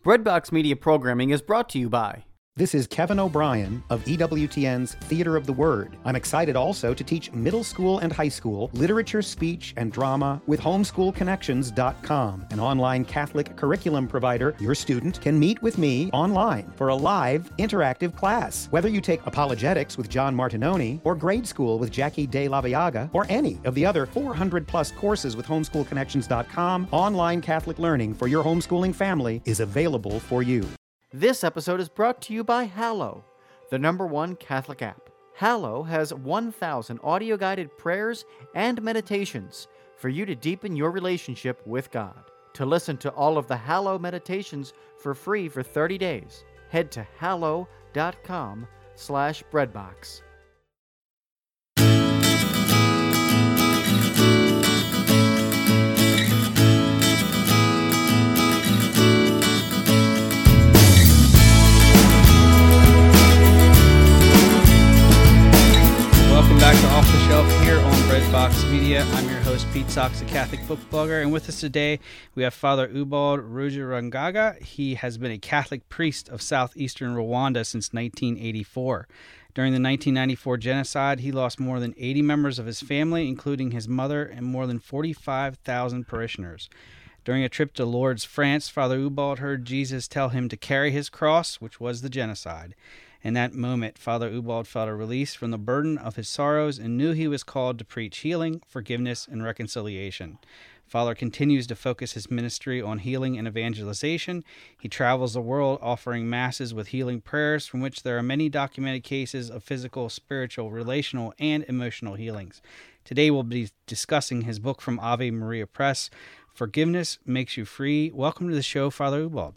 Breadbox Media programming is brought to you by... This is Kevin O'Brien of EWTN's Theater of the Word. I'm excited also to teach middle school and high school literature, speech, and drama with homeschoolconnections.com, an online Catholic curriculum provider. Your student can meet with me online for a live, interactive class. Whether you take apologetics with John Martinoni, or grade school with Jackie De La Viaga, or any of the other 400-plus courses with homeschoolconnections.com, online Catholic learning for your homeschooling family is available for you. This episode is brought to you by Hallow, the #1 Catholic app. Hallow has 1,000 audio-guided prayers and meditations for you to deepen your relationship with God. To listen to all of the Hallow meditations for free for 30 days, head to hallow.com/breadbox. Welcome back to Off the Shelf here on Breadbox Media. I'm your host, Pete Sox, a Catholic book blogger, and with us today we have Father Ubald Rugirangaga. He has been a Catholic priest of southeastern Rwanda since 1984. During the 1994 genocide, he lost more than 80 members of his family, including his mother, and more than 45,000 parishioners. During a trip to Lourdes, France, Father Ubald heard Jesus tell him to carry his cross, which was the genocide. In that moment, Father Ubald felt a release from the burden of his sorrows and knew he was called to preach healing, forgiveness, and reconciliation. Father continues to focus his ministry on healing and evangelization. He travels the world offering masses with healing prayers, from which there are many documented cases of physical, spiritual, relational, and emotional healings. Today we'll be discussing his book from Ave Maria Press, Forgiveness Makes You Free. Welcome to the show, Father Ubald.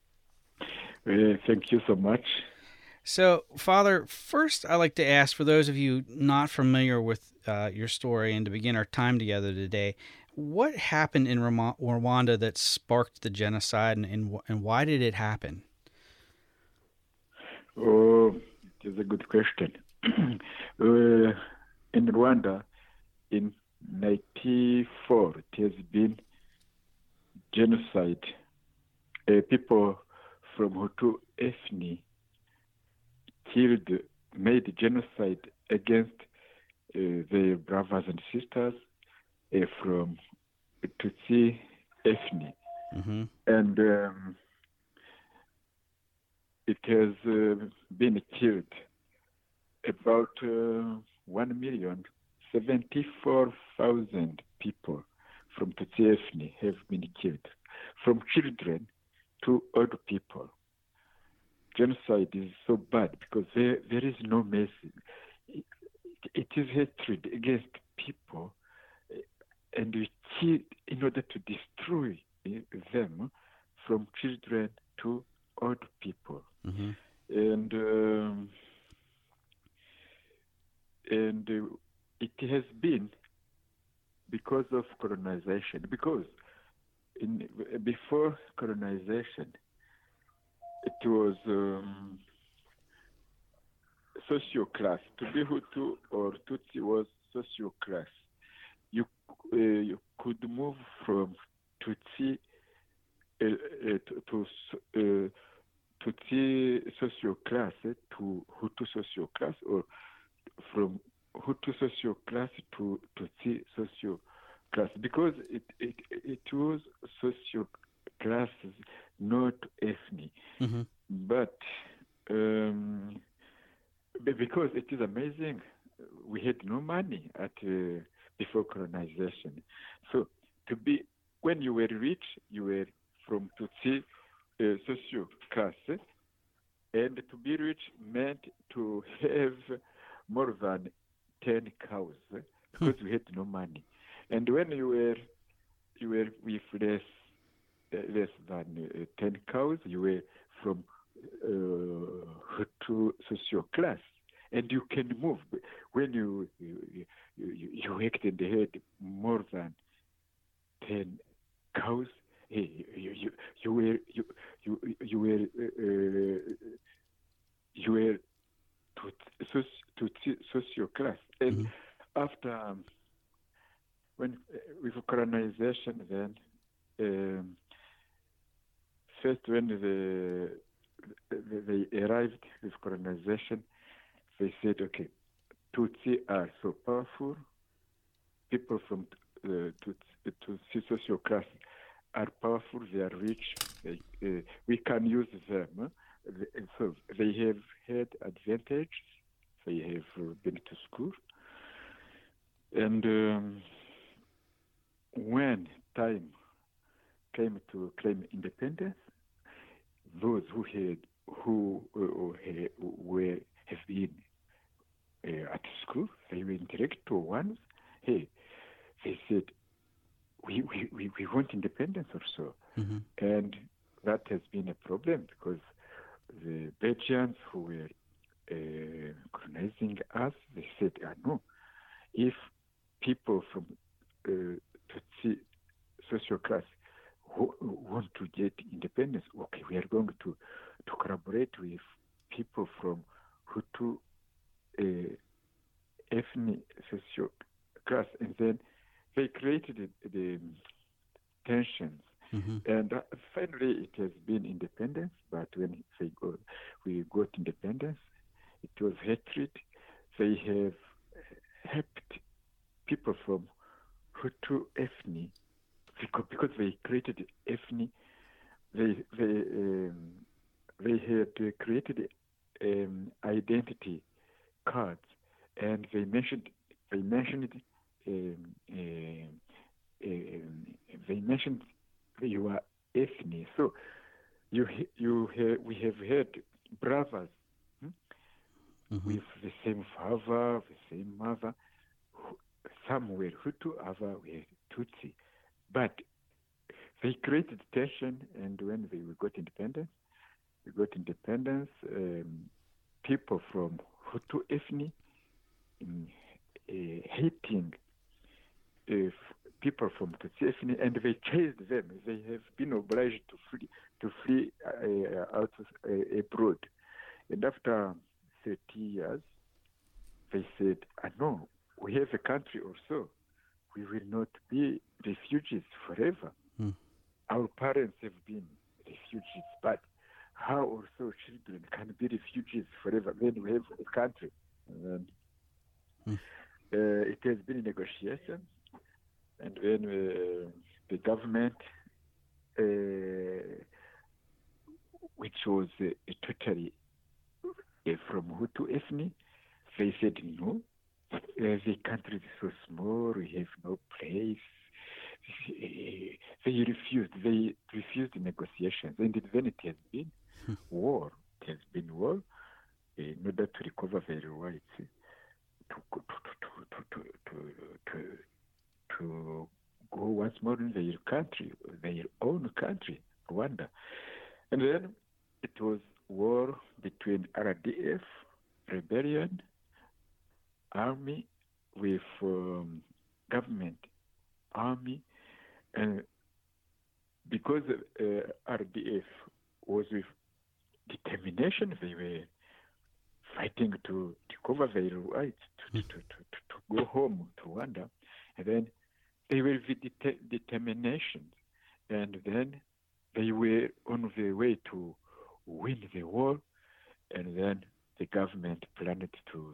Thank you so much. So, Father, first I'd like to ask, for those of you not familiar with your story and to begin our time together today, what happened in Rwanda that sparked the genocide, and why did it happen? Oh, it is a good question. In Rwanda, in 1994, it has been genocide. People from Hutu ethnic made genocide against their brothers and sisters from Tutsi ethnic. Mm-hmm. And it has been killed. About 1,074,000 people from Tutsi ethnic have been killed, from children to old people. Genocide is so bad because there is no mercy. It is hatred against people, and we kill in order to destroy them, from children to old people. Mm-hmm. And it has been because of colonization. Because before colonization, it was social class. To be Hutu or Tutsi was social class. You could move from Tutsi to Tutsi social class to Hutu social class, or from Hutu social class to Tutsi social class, because it was social classes, not ethnic. Mm-hmm. But because it is amazing, we had no money before colonization. So when you were rich, you were from Tutsi social class, and to be rich meant to have more than 10 cows, because we had no money. And when you were with less than 10 cows, you were from Hutu social class, and you can move. When you worked and had more than 10 cows, you were to social class. And after with colonization, then first, when they arrived with colonization, they said, okay, Tutsi are so powerful. People from Tutsi social class are powerful. They are rich. We can use them. So they have had advantage. They have been to school. And when time came to claim independence, those who have been at school, they were intellectual ones. Hey, they said, we want independence also. Mm-hmm. And that has been a problem because the Belgians who were colonizing us, they said, no, if people from Tutsi social class who want to get independence, okay, we are going to collaborate with people from Hutu ethnic social class, and then they created the tensions. Mm-hmm. And finally, it has been independence. But when we got independence, it was hatred. They have helped people from Hutu ethnic because they created ethnic. They had created identity cards, and they mentioned your ethnic. So we have had brothers Mm-hmm. with the same father, the same mother. Some were Hutu, others were Tutsi. But they created tension, and when we got independence, people from Hutu ethnic hating people from Tutsi ethnic, and they chased them. They have been obliged to flee out abroad. And after 30 years, they said, no, we have a country also. We will not be refugees forever. Mm. Our parents have been refugees, but how also children can be refugees forever when we have a country? And then, it has been a negotiation, and when the government, which was totally from Hutu ethnic, they said no. The country is so small, we have no place. They refused negotiations, and then it has been war. It has been war in order to recover their rights to go once more in their country, their own country, Rwanda. And then it was war between RDF, rebellion, army with government army, and because RDF was with determination, they were fighting to recover their rights, to go home to Rwanda, and then they were with determination, and then they were on the way to win the war, and then the government planned to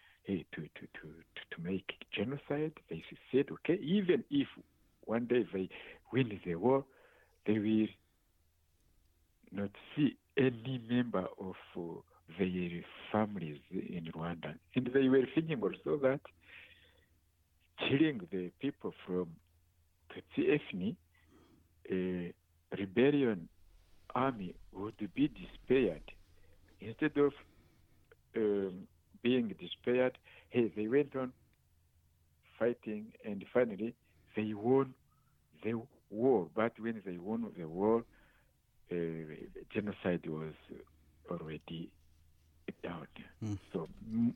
make genocide. They said, okay, even if one day they win the war, they will not see any member of their families in Rwanda. And they were thinking also that killing the people from Tutsi ethnic, rebellion army would be despaired. Instead of being despaired, they went on fighting, and finally they won the war. But when they won the war, genocide was already down. Mm. So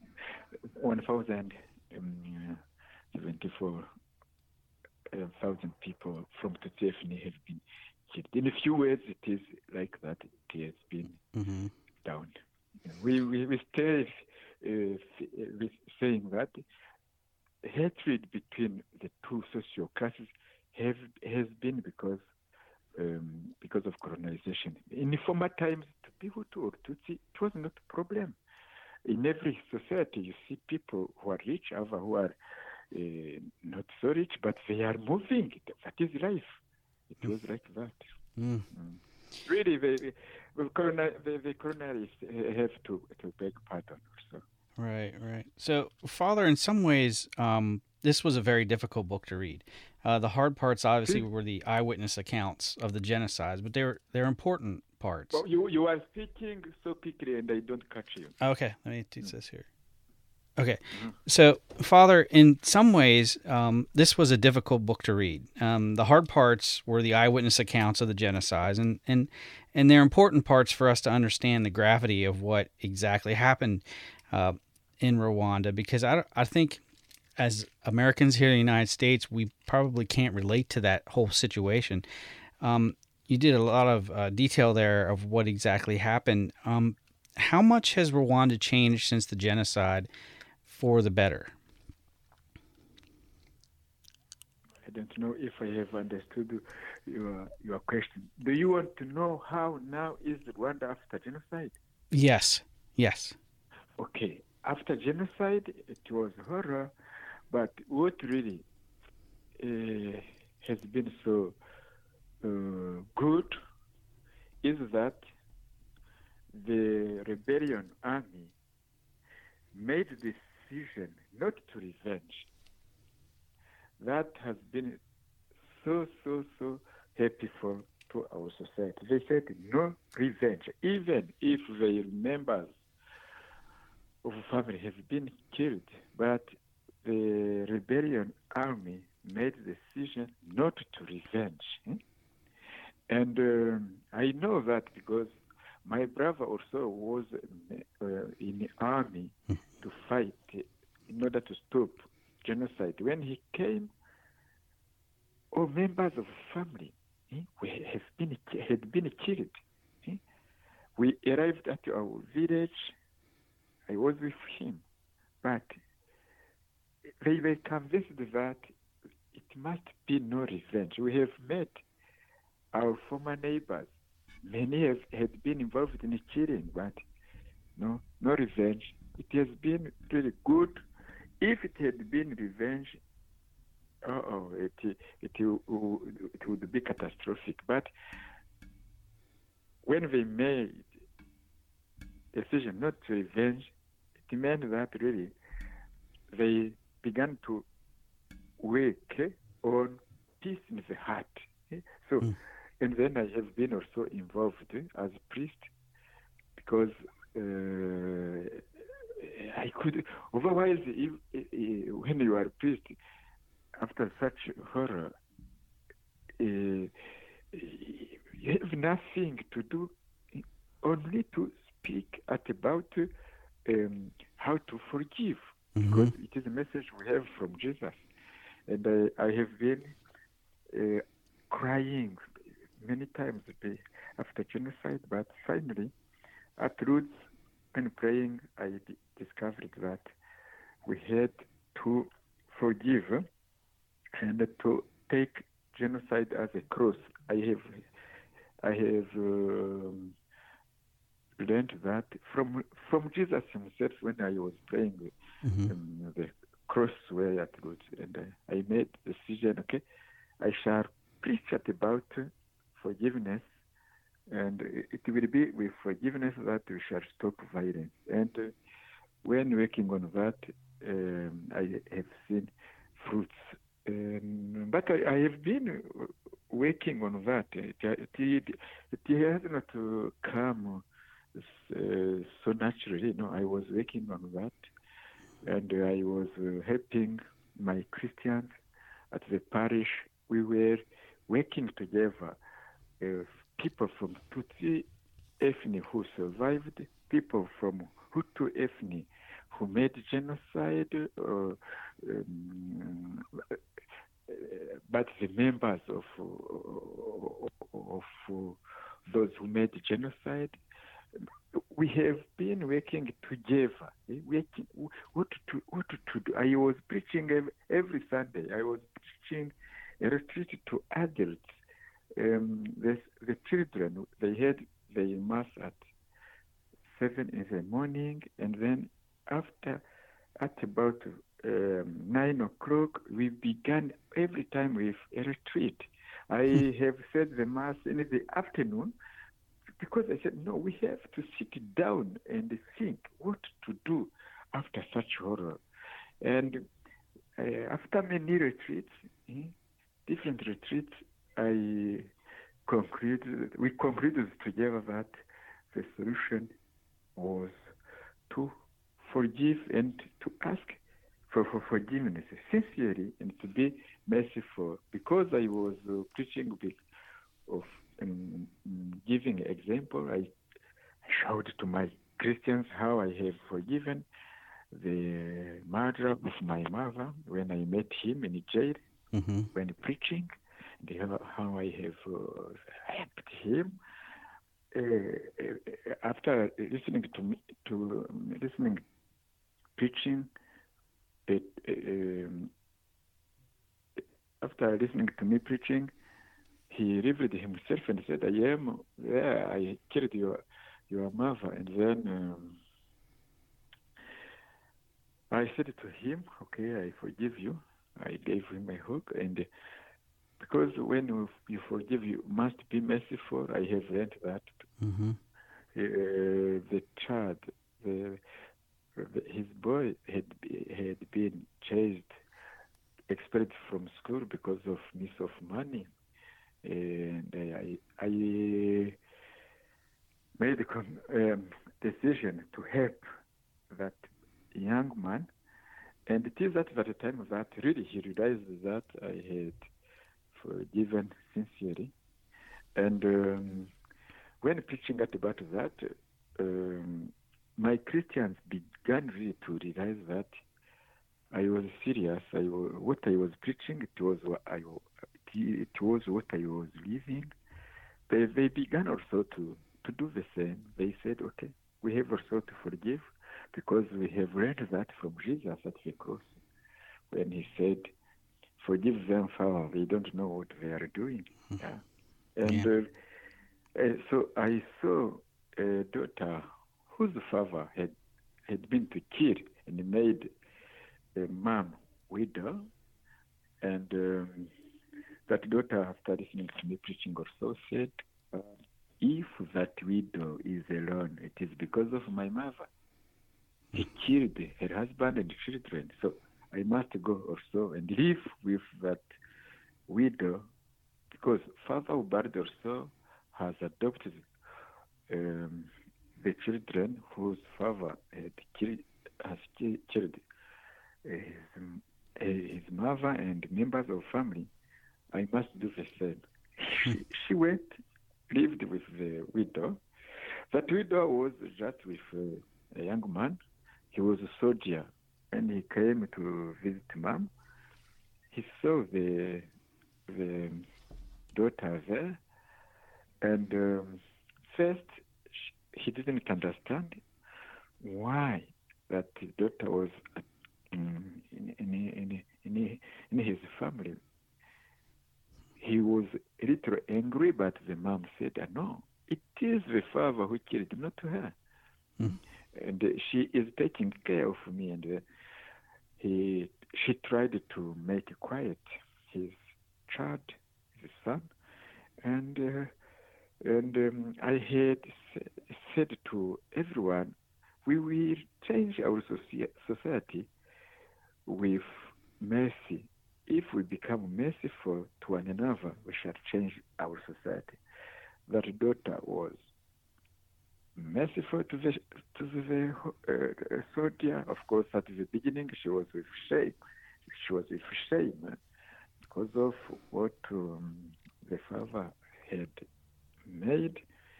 1,074,000 people from Tutsi ethnic have been killed. In a few words, it is like that. It has been down. We stay with saying that hatred between the two social classes has been because of colonization. former times, to be Hutu or Tutsi, it was not a problem. In every society, you see people who are rich, other who are not so rich, but they are moving. That is life. It was like that. Really, the colonialists have to beg pardon also. Right. So, Father, in some ways, this was a very difficult book to read. The hard parts, obviously, were the eyewitness accounts of the genocides, but they're important parts. Well, you are speaking so quickly, and I don't catch you. Okay, let me teach this here. Okay, so, Father, in some ways, this was a difficult book to read. The hard parts were the eyewitness accounts of the genocides, and they're important parts for us to understand the gravity of what exactly happened in Rwanda, because I think as Americans here in the United States, we probably can't relate to that whole situation. You did a lot of detail there of what exactly happened. How much has Rwanda changed since the genocide for the better? I don't know if I have understood your question. Do you want to know how now is Rwanda after genocide? Yes. Okay. After genocide, it was horror, but what really has been so good is that the rebellion army made the decision not to revenge. That has been so helpful to our society. They said no revenge, even if the members of a family has been killed, but the rebellion army made the decision not to revenge. And I know that because my brother also was in the army to fight in order to stop genocide. When he came, all members of the family had been killed. We arrived at our village. I was with him, but they were convinced that it must be no revenge. We have met our former neighbors. Many had been involved in killing, but no revenge. It has been really good. If it had been revenge, it would be catastrophic. But when they made decision not to revenge, it meant that really they began to work on peace in the heart. So, and then I have been also involved as a priest because I could, otherwise, when you are a priest, after such horror, you have nothing to do, only to speak about how to forgive, because it is a message we have from Jesus. And I have been crying many times after genocide, but finally, at roots and praying, I discovered that we had to forgive and to take genocide as a cross. I have learned that from Jesus himself when I was praying the cross way at roots, and I made the decision. Okay, I shall preach about forgiveness, and it will be with forgiveness that we shall stop violence. And when working on that, I have seen fruits. But I have been working on that. It has not come so naturally. No, I was working on that, and I was helping my Christians at the parish. We were working together. People from Tutsi ethnic who survived, people from Hutu ethnic who made genocide, but the members of those who made genocide. We have been working together. What to do? I was preaching every Sunday. I was preaching a retreat to adults. The children, they had the mass at 7 in the morning, and then at about 9 o'clock, we began every time with a retreat. I have said the mass in the afternoon because I said, no, we have to sit down and think what to do after such horror. And after many retreats, different retreats, we concluded together that the solution was to forgive and to ask for forgiveness sincerely and to be merciful. Because I was preaching of giving example, I showed to my Christians how I have forgiven the murderer of my mother when I met him in jail when preaching, and how I have helped him. After listening preaching, after listening to me preaching, he revealed himself and said, I killed your mother. And then I said to him, okay, I forgive you. I gave him a hug, and because when you forgive, you must be merciful. I have learned that. The child, his boy had been chased, expelled from school because of miss of money, and I made a decision to help that young man. And it is at that time that really he realized that I had forgiven sincerely. And when preaching about that, my Christians began really to realize that I was serious. What I was preaching, it was what I was living. They began also to do the same. They said, okay, we have also to forgive, because we have read that from Jesus at the cross when he said, forgive them, Father, they don't know what they are doing. And so I saw a daughter whose father had been to kill and made a mom widow. And that daughter, after listening to me preaching, also said, if that widow is alone, it is because of my mother. He killed her husband and children, so I must go also and live with that widow, because Father Ubard also has adopted the children whose father has killed his mother and members of family. I must do the same. She went, lived with the widow. That widow was just with a young man. He was a soldier, and he came to visit mom. He saw the daughter there, and first he didn't understand why that daughter was in his family. He was a little angry, but the mom said, no, it is the father who killed, not her. And she is taking care of me. And she tried to make quiet his child, his son. And I had said to everyone, we will change our society with mercy. If we become merciful to one another, we shall change our society. That daughter was merciful to the soldier. Of course, at the beginning, she was with shame. Because of what the father had made.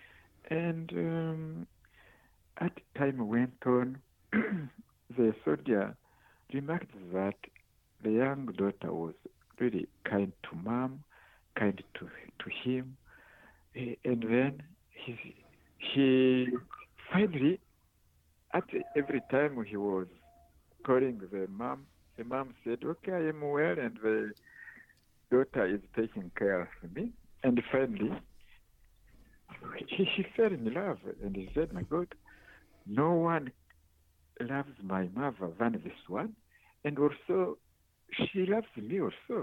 And as time went on, the soldier remarked that the young daughter was really kind to mom, kind to him. And then he finally, at every time he was calling the mom said, okay, I am well, and the daughter is taking care of me. And finally, he fell in love, and he said, "My God, no one loves my mother than this one, and also she loves me also."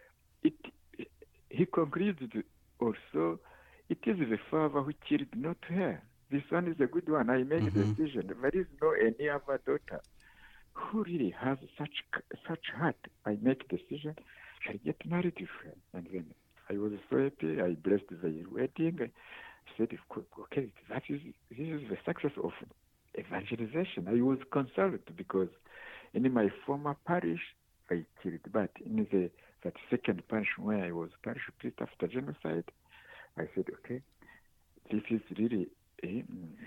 He concluded also, "It is the father who killed, not her. This one is a good one. I make the decision. There is no any other daughter who really has such heart. I make decision. I get married to her." And then I was so happy. I blessed the wedding. I said, "Okay, this is the success of evangelization." I was consoled because in my former parish I killed, but in that second parish where I was parish priest after genocide, I said, "Okay, this is really a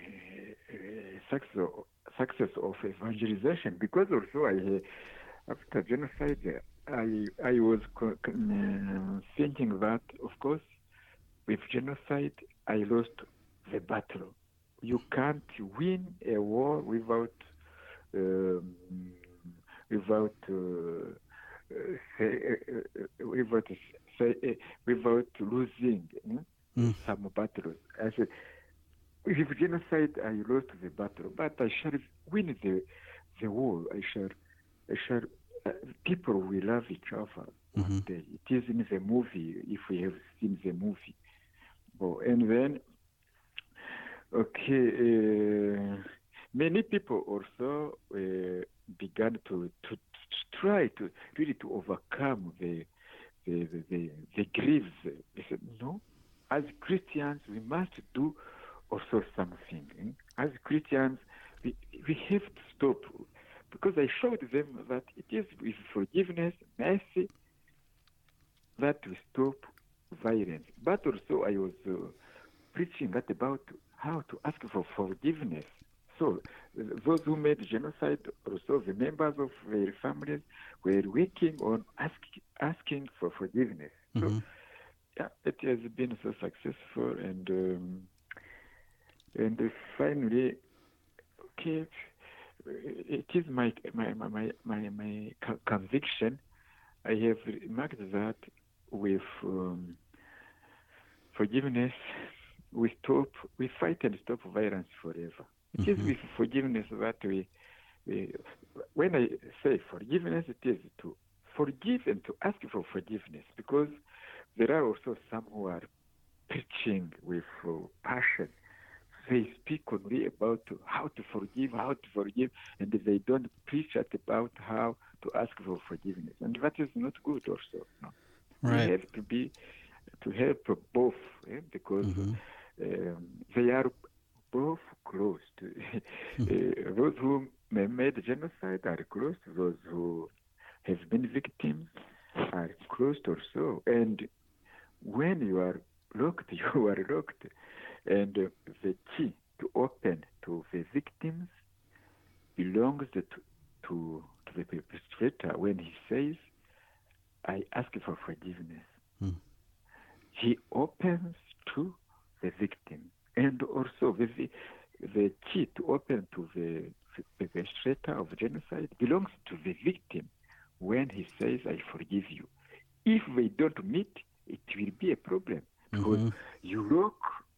success of evangelization," because also after genocide I was thinking that, of course, with genocide I lost the battle. You can't win a war without losing some battles. I said, with genocide, I lost the battle, but I shall win the war. I shall. People will love each other one day. It is in the movie, if we have seen the movie. Oh, and then, many people also began to try to really to overcome the griefs. They said, "No, as Christians we must do also something. As Christians we have to stop." Because I showed them that it is with forgiveness, mercy, that we stop violence. But also I was preaching about how to ask for forgiveness. So those who made genocide, also the members of their families, were working on asking for forgiveness. So it has been so successful, and finally, okay, it is my conviction. I have remarked that with forgiveness, we fight and stop violence forever. It is with forgiveness that when I say forgiveness, it is to forgive and to ask for forgiveness, because there are also some who are preaching with passion. They speak only about how to forgive, and they don't preach about how to ask for forgiveness, and that is not good. Also, no. Right. We have to help both, because they are both close. Those who made genocide are close. Those who have been victims are close also. And when you are locked, you are locked. And the key to open to the victims belongs to the perpetrator when he says, "I ask for forgiveness." He opens to the victim. And also the key to open to the perpetrator of genocide belongs to the victim when he says, "I forgive you." If they don't meet, it will be a problem, because you lock.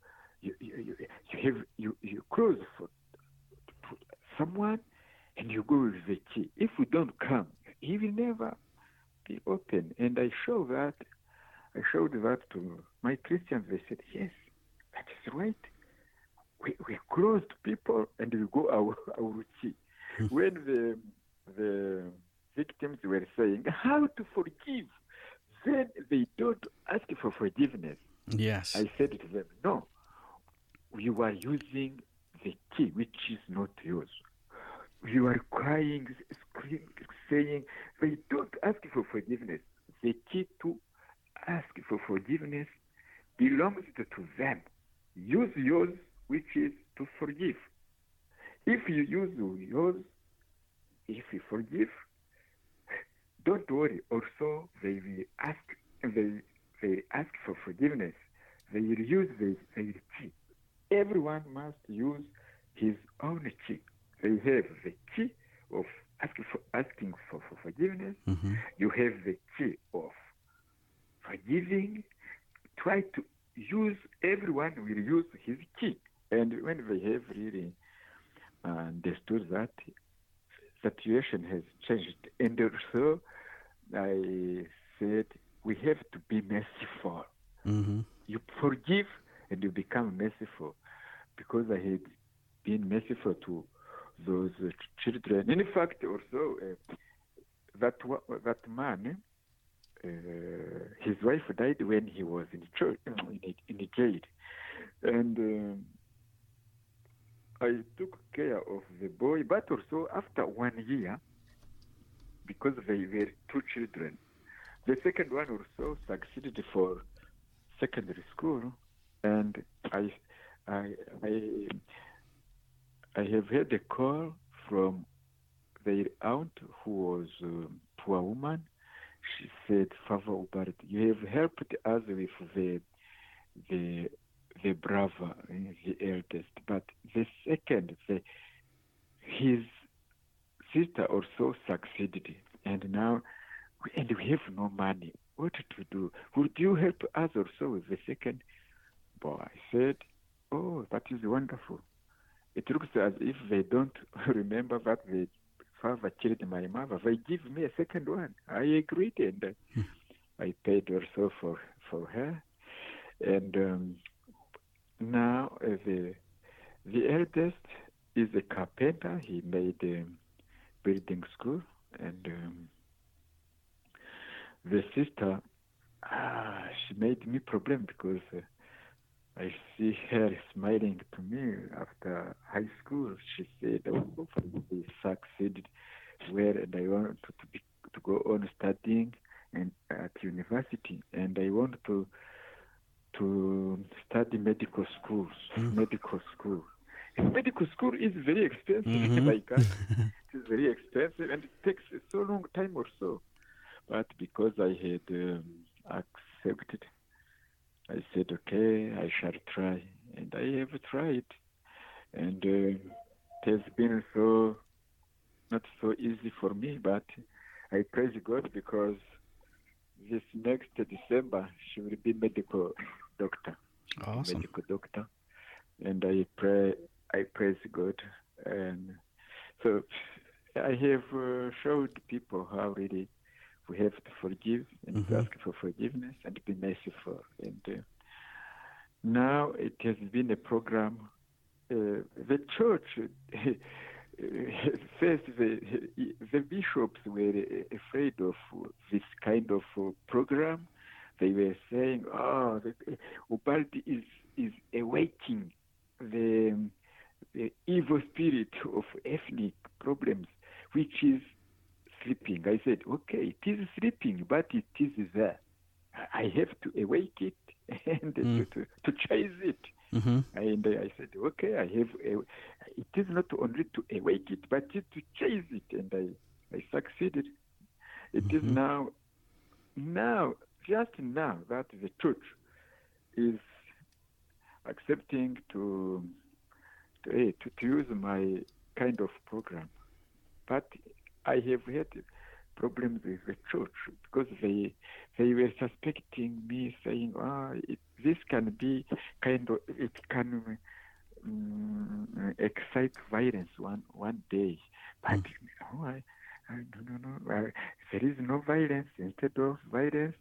You close for someone, and you go with the key. If we don't come, he will never be open. And I showed that to my Christians. They said, "Yes, that is right. We close to people and we go our key." When the victims were saying how to forgive, then they don't ask for forgiveness. Yes. I said to them, "No. You are using the key which is not yours. You are crying, screaming, saying they don't ask for forgiveness. The key to ask for forgiveness belongs to them. Use yours, which is to forgive. If you use yours, if you forgive, don't worry. Also, they will ask for forgiveness. They will use their key. Everyone must use his own key. They have the key of asking for forgiveness. You have the key of forgiving. Try to everyone will use his key. And when they have really understood that, situation has changed. And also, I said, we have to be merciful. Mm-hmm. You forgive and you become merciful, because I had been merciful to those children. In fact, also, that man, his wife died when he was in church, in the jail. And I took care of the boy, but also after 1 year, because they were two children, the second one also succeeded for secondary school, and I have had a call from their aunt, who was a poor woman. She said, Father Ubald, you have helped us with the brother, the eldest, but the second, his sister also succeeded, and now we have no money. What to do? Would you help us also with the second? Boy, I said, oh, that is wonderful. It looks as if they don't remember that the father killed my mother. They give me a second one. I agreed, and I paid also for her. And now the eldest is a carpenter. He made a building school, and the sister, she made me problem, because I see her smiling to me after high school. She said, hopefully they succeeded well, and I want to go on studying and at university, and I want to study medical schools. Medical school. And medical school is very expensive. Mm-hmm. My God, it is very expensive, and it takes so long time or so. But because I had accepted, I said, okay, I shall try. And I have tried. And it has been not so easy for me, but I praise God, because this next December, she will be medical doctor. Awesome. Medical doctor. And I praise God. And so I have showed people how really we have to forgive and to ask for forgiveness and be merciful. And now it has been a program. The church, first the bishops were afraid of this kind of program. They were saying, Ubald is awaiting the evil spirit of ethnic problems, which is sleeping. I said, okay, it is sleeping, but it is there. I have to awake it and to chase it. Mm-hmm. And I said, okay, it is not only to awake it, but to chase it. And I succeeded. It is now, just now, that the church is accepting to use my kind of program. But I have had problems with the church, because they were suspecting me, saying, this can be it can excite violence one day. But no, there is no violence. Instead of violence,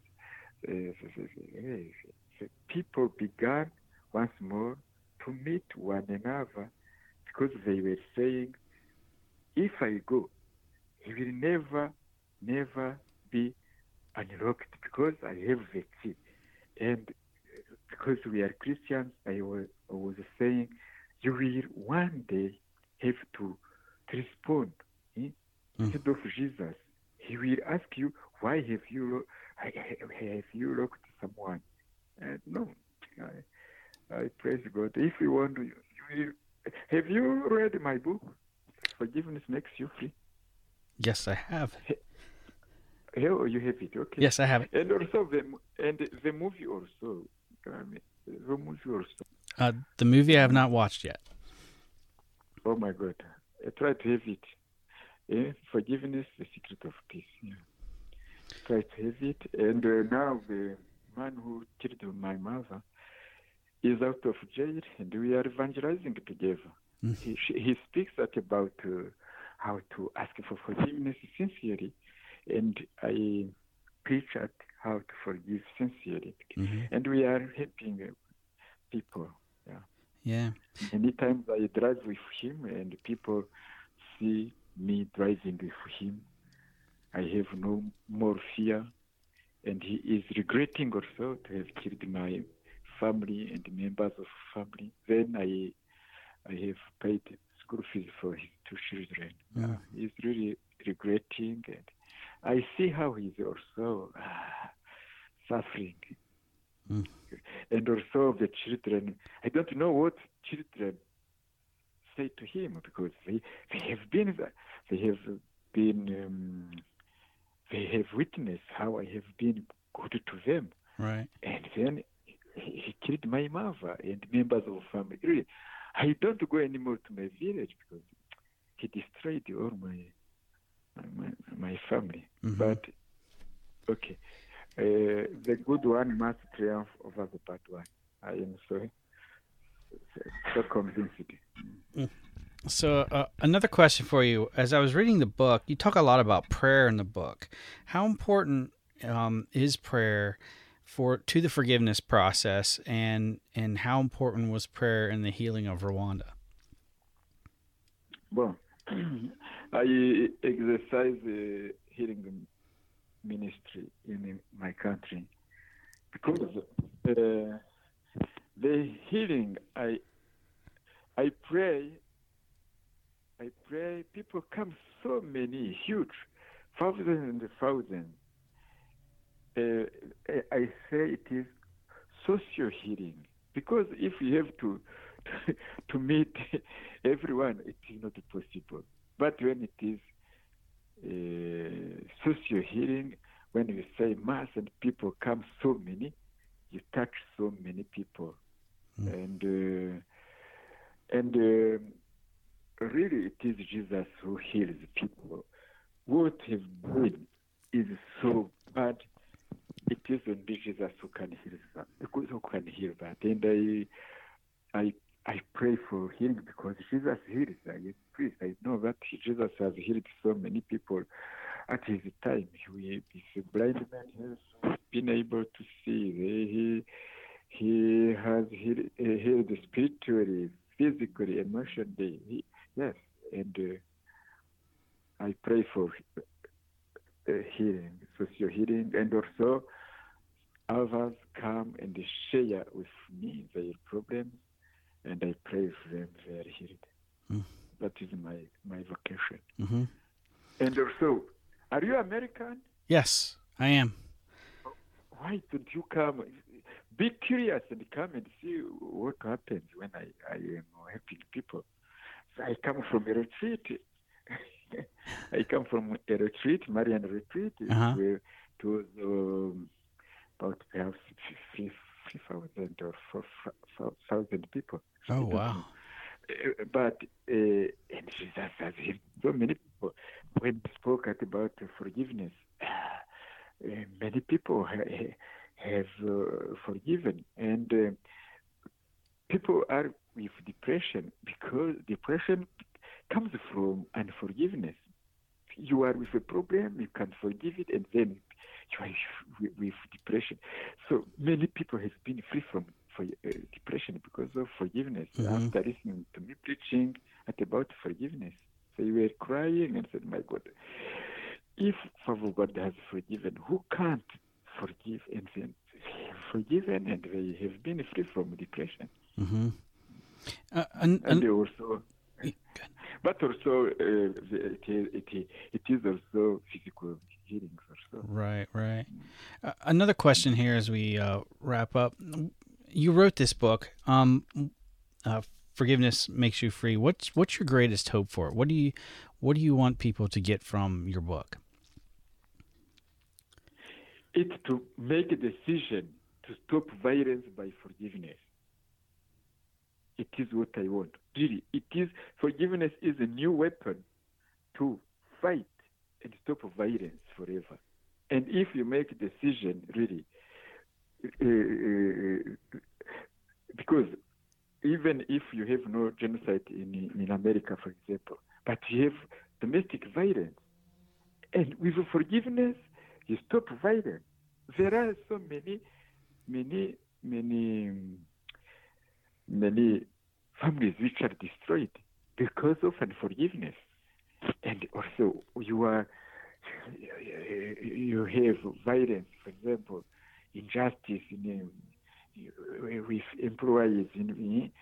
people began once more to meet one another, because they were saying, if I go, he will never be unlocked, because I have the key. And because we are Christians, I was saying, you will one day have to respond. Instead of Jesus, he will ask you, why have you locked someone? No, I praise God. If you want to, have you read my book, Forgiveness Makes You Free? Yes, I have. Oh, you have it. Okay. Yes, I have it. And also the movie also. The movie also. The movie I have not watched yet. Oh my God! I try to have it. Forgiveness, the secret of peace. Yeah. Try to have it. And now the man who killed my mother, is out of jail, and we are evangelizing together. He speaks about how to ask for forgiveness sincerely, and I preach at how to forgive sincerely. And we are helping people. Yeah. Anytime I drive with him and people see me driving with him, I have no more fear, and he is regretting also to have killed my family and members of family. Then I have paid school fees for his 2 children. He's really regretting, and I see how he's also suffering. And also the children, I don't know what children say to him, because they have witnessed how I have been good to them. Right. And then he killed my mother and members of family. Really, I don't go anymore to my village because he destroyed all my family. But okay, the good one must triumph over the bad one. I am so convinced. So another question for you. As I was reading the book, you talk a lot about prayer in the book. How important is prayer to the forgiveness process, and how important was prayer in the healing of Rwanda? Well, I exercise healing ministry in my country because the healing I pray. People come so many, huge, thousands and thousands. I say it is social healing, because if you have to meet everyone, it is not possible. But when it is social healing, when you say mass and people come so many, you touch so many people, and really, it is Jesus who heals people. What has been is so bad. It is only Jesus who can heal that. Who can heal that. And I pray for healing because Jesus heals. I know that Jesus has healed so many people at his time. If a blind man has been able to see, he has healed spiritually, physically, emotionally. Yes, and I pray for healing, social healing, and also others come and share with me their problems, and I pray for them they are healed. That is my vocation. And also, are you American? Yes, I am. Why don't you come? Be curious and come and see what happens when I am helping people. I come from a retreat. Marian retreat. Where it was about perhaps 3,000 or 4,000 people. Oh, wow. But and Jesus has healed so many people. When we spoke about forgiveness, many people have forgiven. And people are with depression, because depression comes from unforgiveness. You are with a problem, you can forgive it, and then you are with depression. So many people have been free from depression because of forgiveness. After listening to me preaching about forgiveness, they were crying and said, "My God, if Father God has forgiven, who can't forgive?" And then they have forgiven, and they have been free from depression. And also, but also it is also physical healing also. Right. Another question here as we wrap up. You wrote this book, Forgiveness Makes You Free. What's your greatest hope for it? What do you want people to get from your book? It's to make a decision to stop violence by forgiveness. It is what I want. Really, forgiveness is a new weapon to fight and stop violence forever. And if you make a decision, really, because even if you have no genocide in America, for example, but you have domestic violence, and with forgiveness, you stop violence. There are so many families which are destroyed because of unforgiveness, and also you have violence, for example, injustice with employees in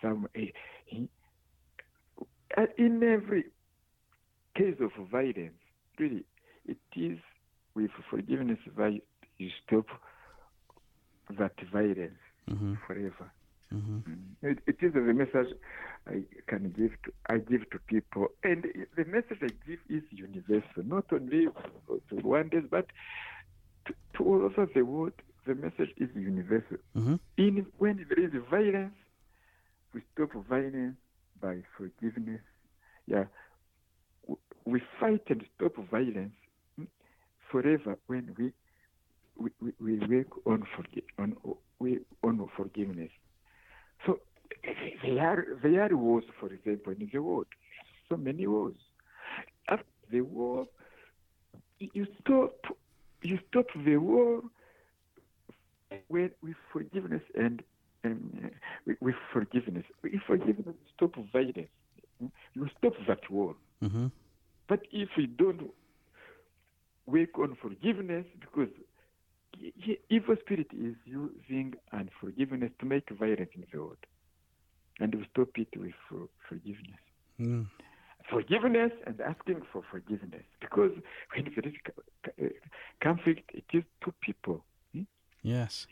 every case of violence. Really, it is with forgiveness you stop that violence forever. It is the message I give to people, and the message I give is universal, not only to Rwandans, but to all over the world. The message is universal. When there is violence, we stop violence by forgiveness. Yeah, we fight and stop violence forever when we work on forgiveness. So there are wars, for example, in the world. So many wars. After the war, you stop the war with forgiveness and with forgiveness. With forgiveness, stop violence. You stop that war. But if we don't work on forgiveness, because evil spirit is using unforgiveness to make violence in the world, and we stop it with forgiveness. Forgiveness and asking for forgiveness, because when there is conflict, it is two people. Yes.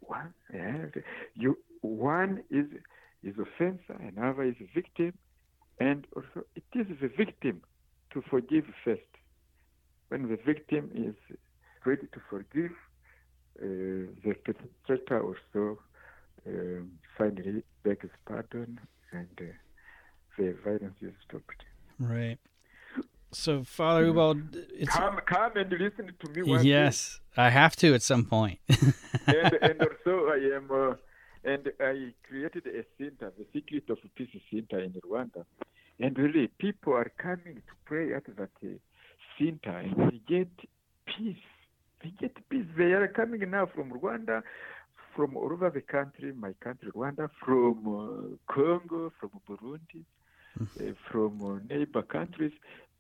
One is offender, another is victim, and also it is the victim to forgive first. When the victim is ready to forgive, the perpetrator also finally begs pardon, and the violence is stopped. Right. So, Father Ubald, come and listen to me. One yes, day. I have to at some point. and also I am, and I created a center, the Secret of Peace Center in Rwanda, and really people are coming to pray at that center, and they get peace. They are coming now from Rwanda, from all over the country, my country, Rwanda, from Congo, from Burundi, from neighbor countries.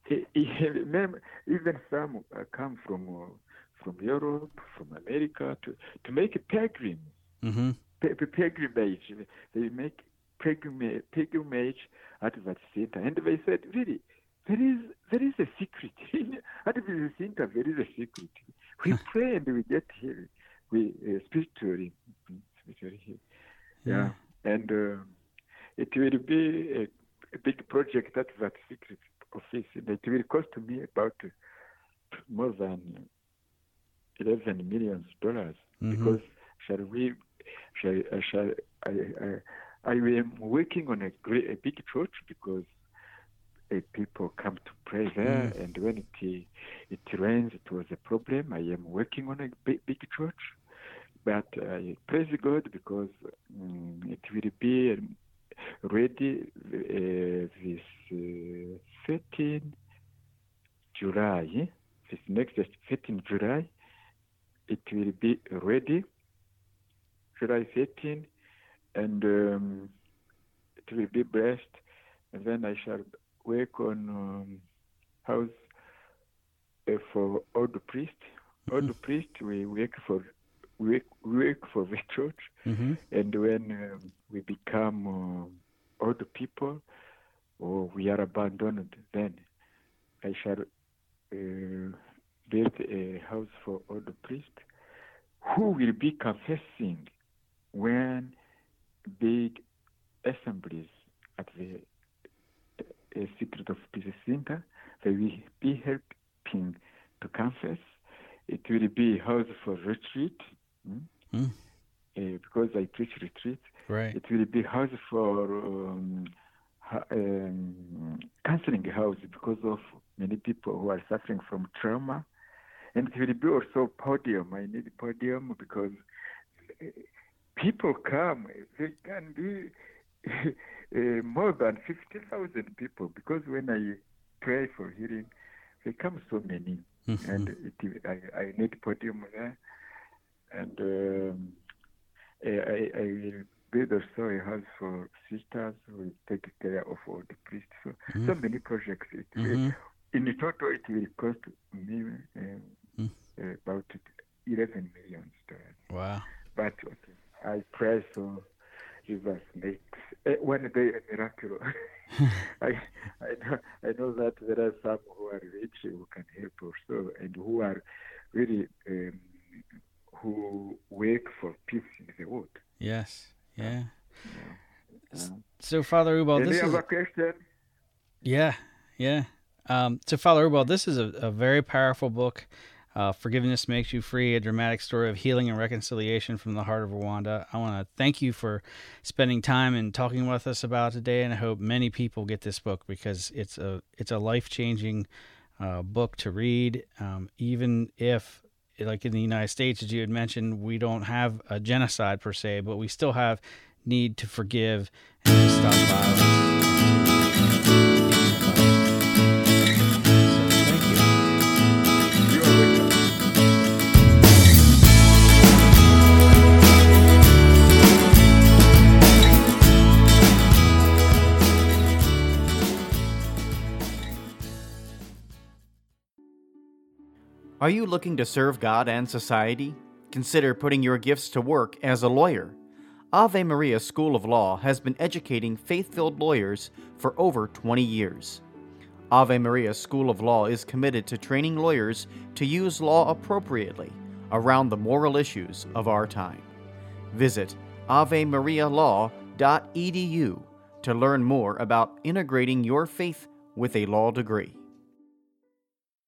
Even some come from Europe, from America, to make a pilgrimage. Pilgrimage. They make pilgrimage at that center, and they said, really, there is a secret at the center. There is a secret. We pray and we get healed. We spiritually healed. Yeah, and it will be a big project at that secret office, and it will cost me about more than $11 million, because I am working on a big church, because people come to pray there, and when it rains, it was a problem. I am working on a big church, but I praise God, because it will be ready this 13 July. This next 13 July, it will be ready, July 13, and it will be blessed, and then I shall work on house for all the priests. All the priests, we work for the church, and when we become all the people, or we are abandoned, then I shall build a house for all the priests who will be confessing when big assemblies at the Secret of Peace Center. They will be helping to confess. It will be a house for retreat, because I preach retreat. Right. It will be house for counseling house, because of many people who are suffering from trauma. And it will be also podium. I need podium, because people come. They can be more than 50,000 people, because when I pray for healing, they come so many, and I need podium there, and I will build also a house for sisters who will take care of all the priests. So many projects. In total, it will cost me about $11 million. Wow. But okay, I pray so Jesus makes one day a miracle. I know that there are some who are rich who can help also, and who are really who work for peace in the world. Yes. Yeah. So, Father Ubald, Any other question? Yeah. So, Father Ubald, this is a very powerful book. Forgiveness Makes You Free, a dramatic story of healing and reconciliation from the heart of Rwanda. I want to thank you for spending time and talking with us about it today, and I hope many people get this book, because it's a life-changing book to read, even if, like in the United States, as you had mentioned, we don't have a genocide per se, but we still have need to forgive and to stop violence. Are you looking to serve God and society? Consider putting your gifts to work as a lawyer. Ave Maria School of Law has been educating faith-filled lawyers for over 20 years. Ave Maria School of Law is committed to training lawyers to use law appropriately around the moral issues of our time. Visit avemarialaw.edu to learn more about integrating your faith with a law degree.